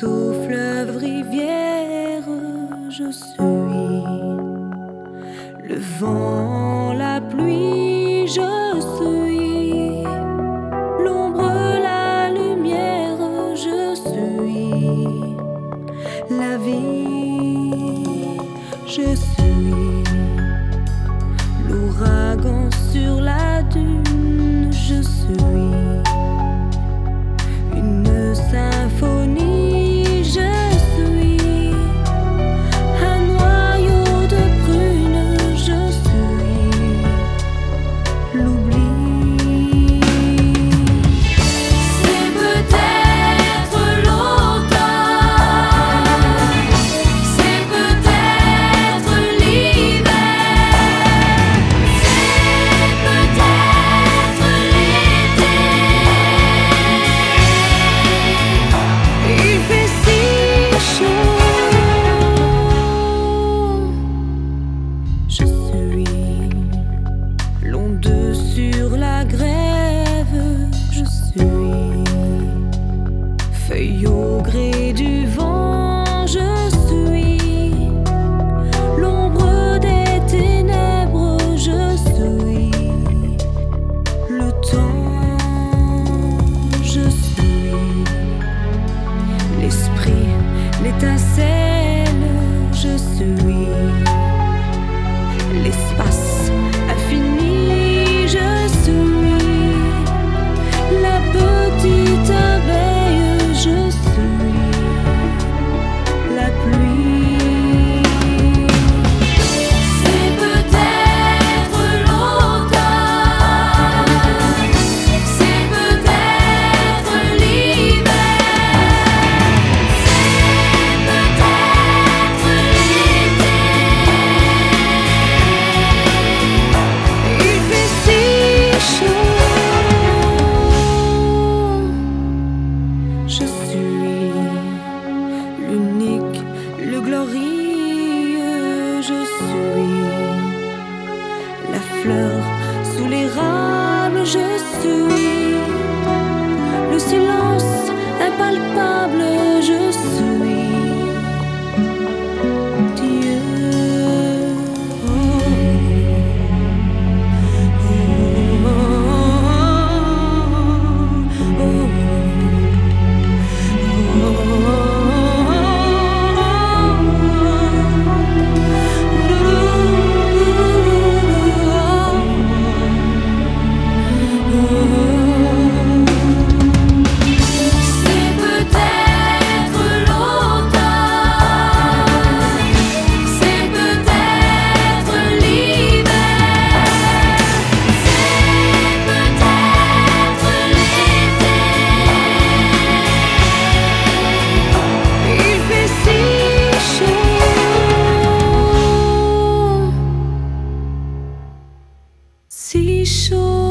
Ruisseau, fleuve, rivière, je suis. Le vent, la pluie, je suis. L'ombre, la lumière, je suis. La vie, je suis. L'ouragan sur la dune, je suis. Une symphonie, je suis. Un noyau de prune, je suis. L'oubli, c'est peut-être l'automne, c'est peut-être l'hiver, c'est peut-être l'été. Il fait si chaud. Je suis l'onde sur la grève. Je suis feuille au gré du vent. Je suis l'ombre des ténèbres. Je suis le temps. Je suis l'esprit, l'étincelle, je suis l'espace infini, je suis la petite abeille, je suis la pluie. C'est peut-être l'automne, c'est peut-être l'hiver, c'est peut-être l'été. Il fait si chaud. Je suis l'unique, le glorieux. Je suis la fleur sous les rames. Je suis le silence impalpable. Je suis Dieu. C'est peut-être l'automne, c'est peut-être l'hiver, c'est peut-être l'été. Il fait si chaud, si chaud.